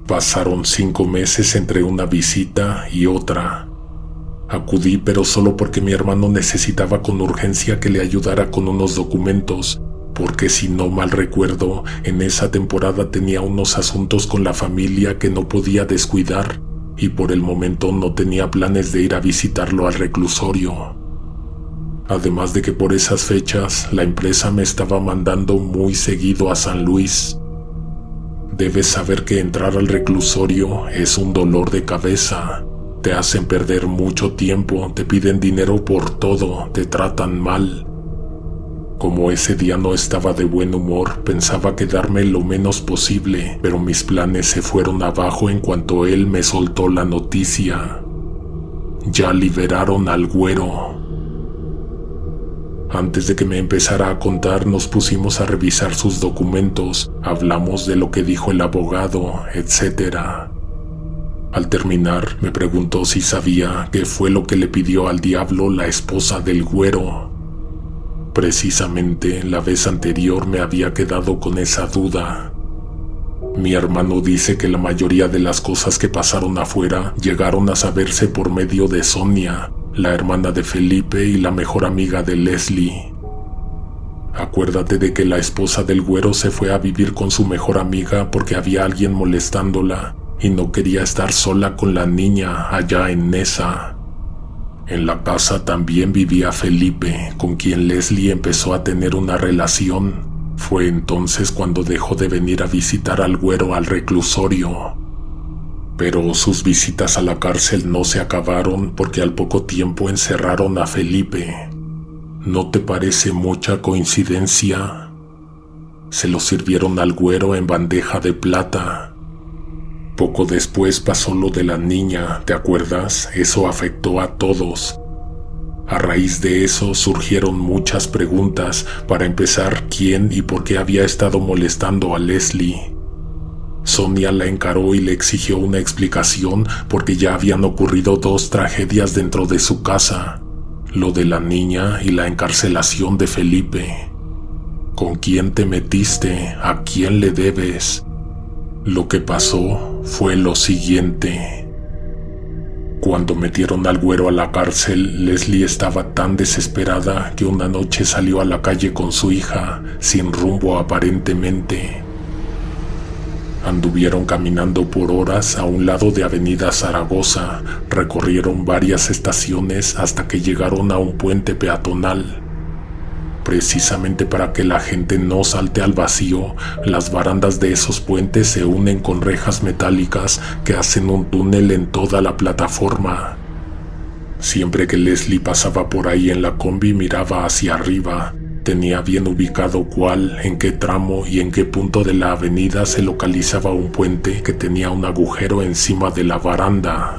Pasaron 5 meses entre una visita y otra. Acudí, pero solo porque mi hermano necesitaba con urgencia que le ayudara con unos documentos, porque si no mal recuerdo, en esa temporada tenía unos asuntos con la familia que no podía descuidar, y por el momento no tenía planes de ir a visitarlo al reclusorio. Además de que por esas fechas la empresa me estaba mandando muy seguido a San Luis. Debes saber que entrar al reclusorio es un dolor de cabeza. Te hacen perder mucho tiempo, te piden dinero por todo, te tratan mal. Como ese día no estaba de buen humor, pensaba quedarme lo menos posible, pero mis planes se fueron abajo en cuanto él me soltó la noticia. Ya liberaron al güero. Antes de que me empezara a contar, nos pusimos a revisar sus documentos, hablamos de lo que dijo el abogado, etc. Al terminar, me preguntó si sabía qué fue lo que le pidió al diablo la esposa del güero. Precisamente la vez anterior me había quedado con esa duda. Mi hermano dice que la mayoría de las cosas que pasaron afuera llegaron a saberse por medio de Sonia, la hermana de Felipe y la mejor amiga de Leslie. Acuérdate de que la esposa del güero se fue a vivir con su mejor amiga porque había alguien molestándola y no quería estar sola con la niña allá en Nesa. En la casa también vivía Felipe, con quien Leslie empezó a tener una relación. Fue entonces cuando dejó de venir a visitar al güero al reclusorio. Pero sus visitas a la cárcel no se acabaron porque al poco tiempo encerraron a Felipe. ¿No te parece mucha coincidencia? Se lo sirvieron al güero en bandeja de plata. Poco después pasó lo de la niña, ¿te acuerdas? Eso afectó a todos. A raíz de eso surgieron muchas preguntas. Para empezar, ¿quién y por qué había estado molestando a Leslie? Sonia la encaró y le exigió una explicación porque ya habían ocurrido 2 tragedias dentro de su casa, lo de la niña y la encarcelación de Felipe. ¿Con quién te metiste? ¿A quién le debes? Lo que pasó fue lo siguiente. Cuando metieron al güero a la cárcel, Leslie estaba tan desesperada que una noche salió a la calle con su hija, sin rumbo aparentemente. Anduvieron caminando por horas a un lado de Avenida Zaragoza, recorrieron varias estaciones hasta que llegaron a un puente peatonal. Precisamente para que la gente no salte al vacío, las barandas de esos puentes se unen con rejas metálicas que hacen un túnel en toda la plataforma. Siempre que Leslie pasaba por ahí en la combi miraba hacia arriba. Tenía bien ubicado cuál, en qué tramo y en qué punto de la avenida se localizaba un puente que tenía un agujero encima de la baranda.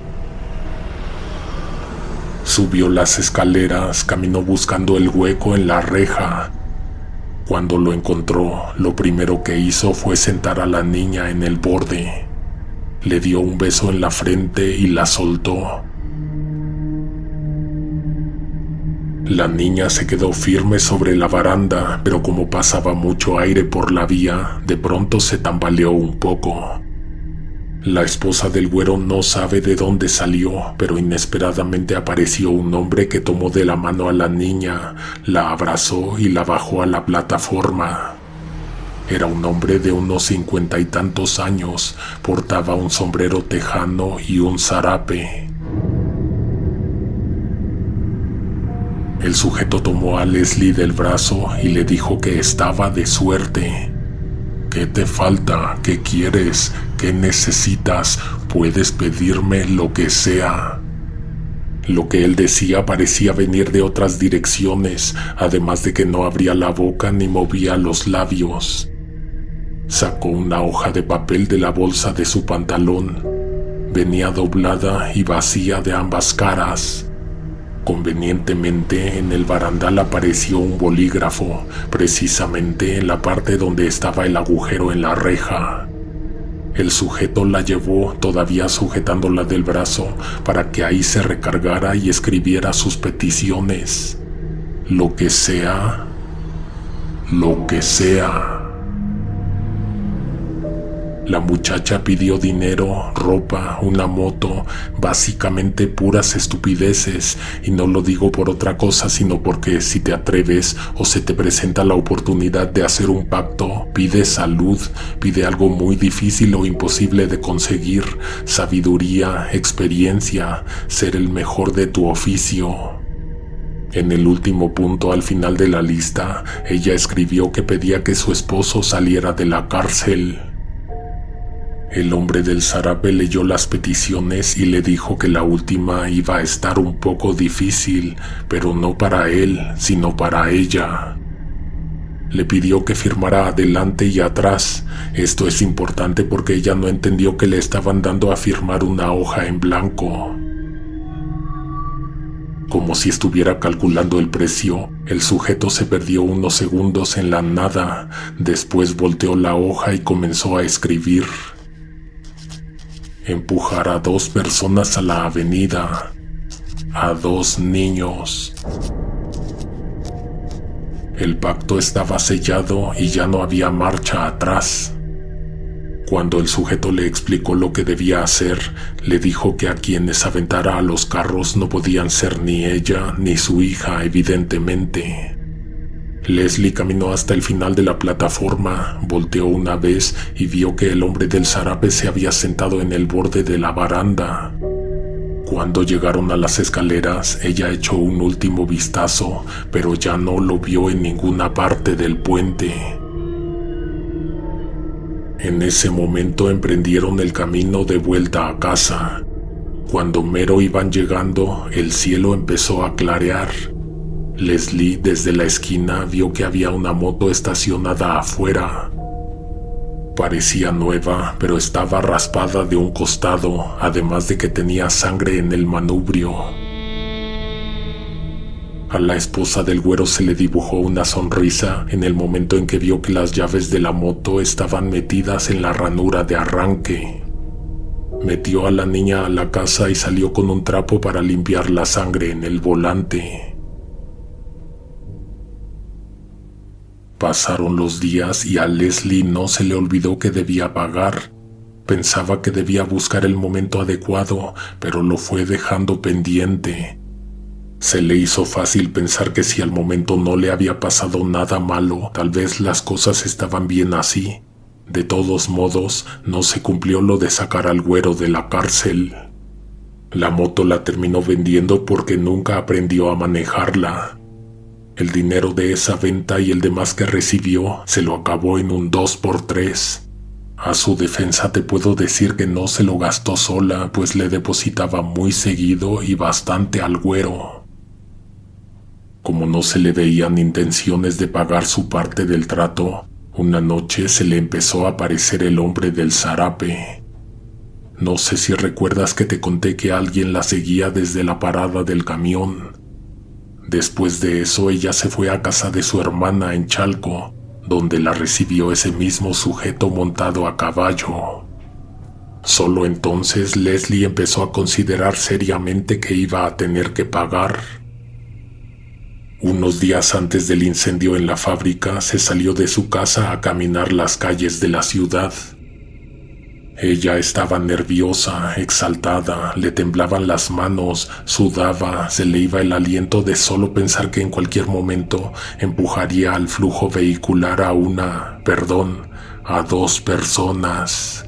Subió las escaleras, caminó buscando el hueco en la reja. Cuando lo encontró, lo primero que hizo fue sentar a la niña en el borde. Le dio un beso en la frente y la soltó. La niña se quedó firme sobre la baranda, pero como pasaba mucho aire por la vía, de pronto se tambaleó un poco. La esposa del güero no sabe de dónde salió, pero inesperadamente apareció un hombre que tomó de la mano a la niña, la abrazó y la bajó a la plataforma. Era un hombre de unos 50 y tantos años, portaba un sombrero tejano y un zarape. El sujeto tomó a Leslie del brazo y le dijo que estaba de suerte. ¿Qué te falta? ¿Qué quieres? ¿Qué necesitas? Puedes pedirme lo que sea. Lo que él decía parecía venir de otras direcciones, además de que no abría la boca ni movía los labios. Sacó una hoja de papel de la bolsa de su pantalón. Venía doblada y vacía de ambas caras. Convenientemente, en el barandal apareció un bolígrafo, precisamente en la parte donde estaba el agujero en la reja. El sujeto la llevó, todavía sujetándola del brazo, para que ahí se recargara y escribiera sus peticiones. Lo que sea. Lo que sea. La muchacha pidió dinero, ropa, una moto, básicamente puras estupideces, y no lo digo por otra cosa, sino porque si te atreves o se te presenta la oportunidad de hacer un pacto, pide salud, pide algo muy difícil o imposible de conseguir, sabiduría, experiencia, ser el mejor de tu oficio. En el último punto al final de la lista, ella escribió que pedía que su esposo saliera de la cárcel. El hombre del zarape leyó las peticiones y le dijo que la última iba a estar un poco difícil, pero no para él, sino para ella. Le pidió que firmara adelante y atrás. Esto es importante porque ella no entendió que le estaban dando a firmar una hoja en blanco. Como si estuviera calculando el precio, el sujeto se perdió unos segundos en la nada. Después volteó la hoja y comenzó a escribir: empujar a 2 personas a la avenida, a 2 niños. El pacto estaba sellado y ya no había marcha atrás. Cuando el sujeto le explicó lo que debía hacer, le dijo que a quienes aventara a los carros no podían ser ni ella ni su hija, evidentemente. Leslie caminó hasta el final de la plataforma, volteó una vez y vio que el hombre del zarape se había sentado en el borde de la baranda. Cuando llegaron a las escaleras, ella echó un último vistazo, pero ya no lo vio en ninguna parte del puente. En ese momento emprendieron el camino de vuelta a casa. Cuando mero iban llegando, el cielo empezó a clarear. Leslie, desde la esquina, vio que había una moto estacionada afuera. Parecía nueva, pero estaba raspada de un costado, además de que tenía sangre en el manubrio. A la esposa del güero se le dibujó una sonrisa en el momento en que vio que las llaves de la moto estaban metidas en la ranura de arranque. Metió a la niña a la casa y salió con un trapo para limpiar la sangre en el volante. Pasaron los días y a Leslie no se le olvidó que debía pagar. Pensaba que debía buscar el momento adecuado, pero lo fue dejando pendiente. Se le hizo fácil pensar que si al momento no le había pasado nada malo, tal vez las cosas estaban bien así. De todos modos, no se cumplió lo de sacar al güero de la cárcel. La moto la terminó vendiendo porque nunca aprendió a manejarla. El dinero de esa venta y el demás que recibió se lo acabó en un 2x3. A su defensa te puedo decir que no se lo gastó sola, pues le depositaba muy seguido y bastante al güero. Como no se le veían intenciones de pagar su parte del trato, una noche se le empezó a aparecer el hombre del zarape. No sé si recuerdas que te conté que alguien la seguía desde la parada del camión. Después de eso, ella se fue a casa de su hermana en Chalco, donde la recibió ese mismo sujeto montado a caballo. Solo entonces Leslie empezó a considerar seriamente que iba a tener que pagar. Unos días antes del incendio en la fábrica, se salió de su casa a caminar las calles de la ciudad. Ella estaba nerviosa, exaltada, le temblaban las manos, sudaba, se le iba el aliento de solo pensar que en cualquier momento empujaría al flujo vehicular a a 2 personas.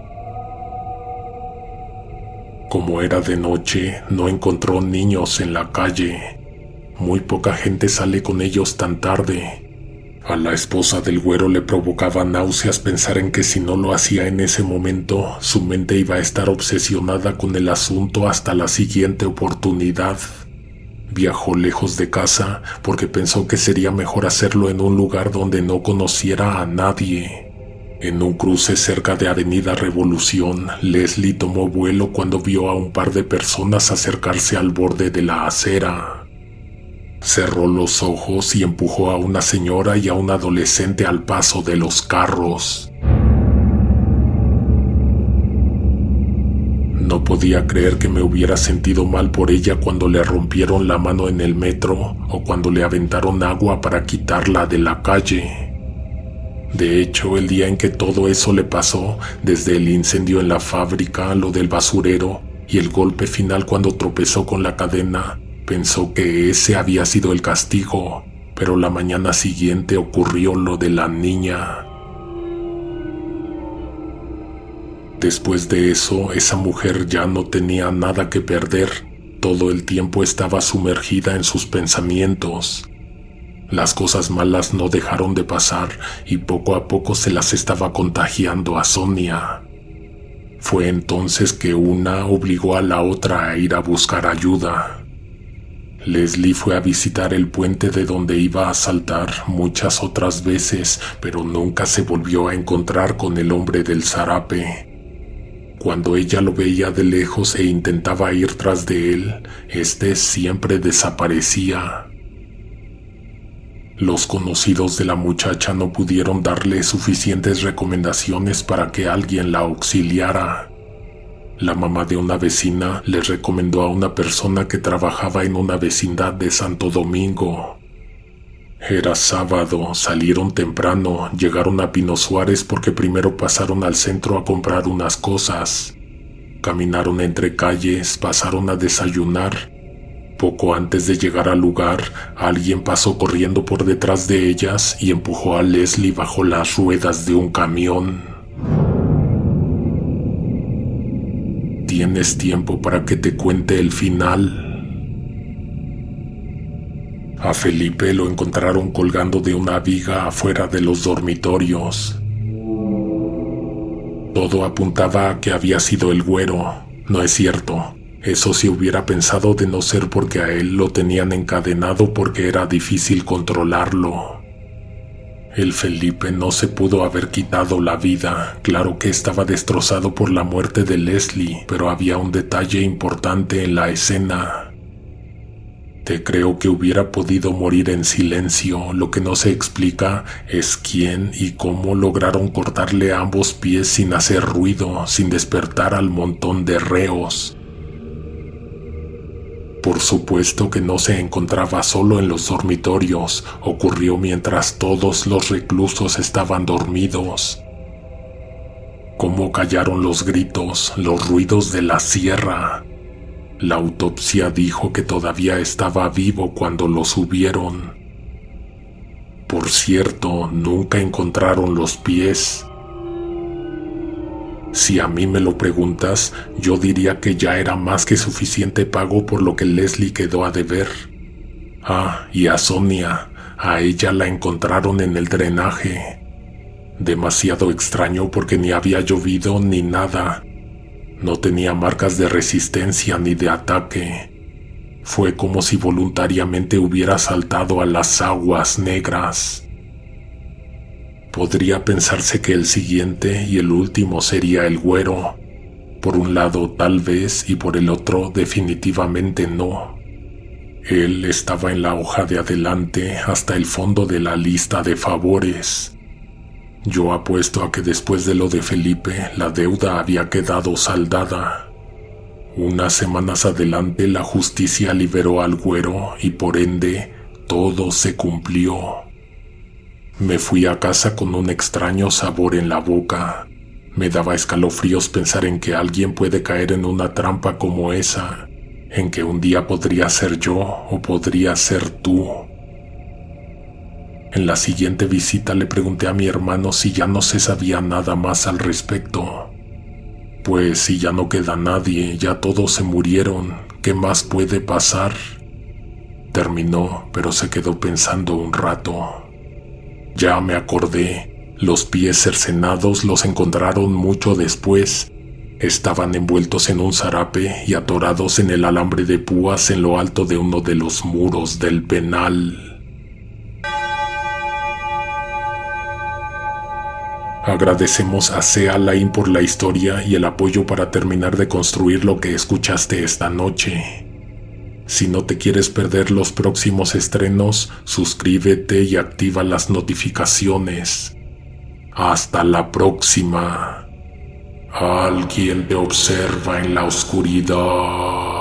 Como era de noche, no encontró niños en la calle. Muy poca gente sale con ellos tan tarde. A la esposa del güero le provocaba náuseas pensar en que si no lo hacía en ese momento, su mente iba a estar obsesionada con el asunto hasta la siguiente oportunidad. Viajó lejos de casa porque pensó que sería mejor hacerlo en un lugar donde no conociera a nadie. En un cruce cerca de Avenida Revolución, Leslie tomó vuelo cuando vio a un par de personas acercarse al borde de la acera. Cerró los ojos y empujó a una señora y a un adolescente al paso de los carros. No podía creer que me hubiera sentido mal por ella cuando le rompieron la mano en el metro o cuando le aventaron agua para quitarla de la calle. De hecho, el día en que todo eso le pasó, desde el incendio en la fábrica, lo del basurero y el golpe final cuando tropezó con la cadena, pensó que ese había sido el castigo, pero la mañana siguiente ocurrió lo de la niña. Después de eso, esa mujer ya no tenía nada que perder. Todo el tiempo estaba sumergida en sus pensamientos. Las cosas malas no dejaron de pasar y poco a poco se las estaba contagiando a Sonia. Fue entonces que una obligó a la otra a ir a buscar ayuda. Leslie fue a visitar el puente de donde iba a saltar muchas otras veces, pero nunca se volvió a encontrar con el hombre del zarape. Cuando ella lo veía de lejos e intentaba ir tras de él, este siempre desaparecía. Los conocidos de la muchacha no pudieron darle suficientes recomendaciones para que alguien la auxiliara. La mamá de una vecina le recomendó a una persona que trabajaba en una vecindad de Santo Domingo. Era sábado, salieron temprano, llegaron a Pino Suárez porque primero pasaron al centro a comprar unas cosas. Caminaron entre calles, pasaron a desayunar. Poco antes de llegar al lugar, alguien pasó corriendo por detrás de ellas y empujó a Leslie bajo las ruedas de un camión. ¿Tienes tiempo para que te cuente el final? A Felipe lo encontraron colgando de una viga afuera de los dormitorios. Todo apuntaba a que había sido el güero. No es cierto. Eso se hubiera pensado de no ser porque a él lo tenían encadenado porque era difícil controlarlo. El Felipe no se pudo haber quitado la vida. Claro que estaba destrozado por la muerte de Leslie, pero había un detalle importante en la escena. Te creo que hubiera podido morir en silencio. Lo que no se explica es quién y cómo lograron cortarle ambos pies sin hacer ruido, sin despertar al montón de reos. Por supuesto que no se encontraba solo en los dormitorios, ocurrió mientras todos los reclusos estaban dormidos. Cómo callaron los gritos, los ruidos de la sierra. La autopsia dijo que todavía estaba vivo cuando lo subieron. Por cierto, nunca encontraron los pies. Si a mí me lo preguntas, yo diría que ya era más que suficiente pago por lo que Leslie quedó a deber. Ah, y a Sonia, a ella la encontraron en el drenaje. Demasiado extraño porque ni había llovido ni nada. No tenía marcas de resistencia ni de ataque. Fue como si voluntariamente hubiera saltado a las aguas negras. Podría pensarse que el siguiente y el último sería el güero. Por un lado tal vez y por el otro definitivamente no. Él estaba en la hoja de adelante hasta el fondo de la lista de favores. Yo apuesto a que después de lo de Felipe la deuda había quedado saldada. Unas semanas adelante la justicia liberó al güero y por ende todo se cumplió. Me fui a casa con un extraño sabor en la boca. Me daba escalofríos pensar en que alguien puede caer en una trampa como esa, en que un día podría ser yo o podría ser tú. En la siguiente visita le pregunté a mi hermano si ya no se sabía nada más al respecto. Pues si ya no queda nadie, ya todos se murieron, ¿qué más puede pasar? Terminó, pero se quedó pensando un rato. Ya me acordé, los pies cercenados los encontraron mucho después. Estaban envueltos en un zarape y atorados en el alambre de púas en lo alto de uno de los muros del penal. Agradecemos a Sea Alain por la historia y el apoyo para terminar de construir lo que escuchaste esta noche. Si no te quieres perder los próximos estrenos, suscríbete y activa las notificaciones. Hasta la próxima. Alguien te observa en la oscuridad.